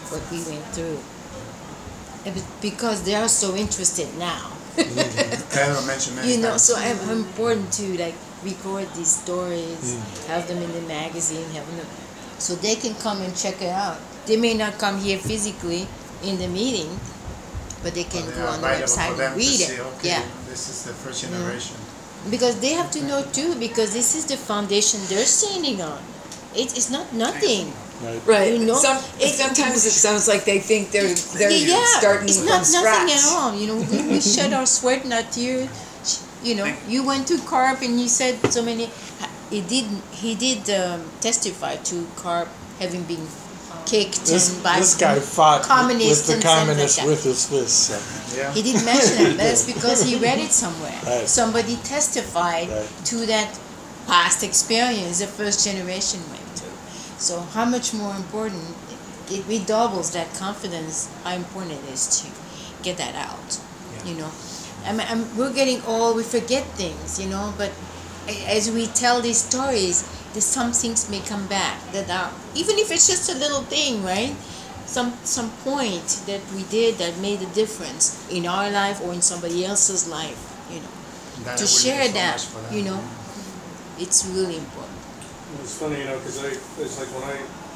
what we went through. Because they are so interested now. I mentioned many You know, times. so it's important to like record these stories, have them in the magazine, have them so they can come and check it out. They may not come here physically in the meeting, but they can go on the website and read it. Okay, yeah, this is the first generation. because they have to know too, because this is the foundation they're standing on. It's not nothing. Right. You know, Sometimes it sounds like they think they're yeah, starting it's from not scratch. nothing at all. You know, we shed our sweat and our tears. You know, you went to Carp and you said so many. He did testify to Carp having been kicked and by This guy fought communists with the and communists like with his fists. So. Yeah. He didn't mention it. That's because he read it somewhere. Right. Somebody testified to that past experience the first generation went through. So how much more important, it redoubles that confidence, how important it is to get that out. You know, we're getting old, we forget things, you know, but as we tell these stories, some things may come back that are, even if it's just a little thing, right? Some point that we did that made a difference in our life or in somebody else's life, you know. To share that, you know, it's really important. It's funny, you know, because it's like when I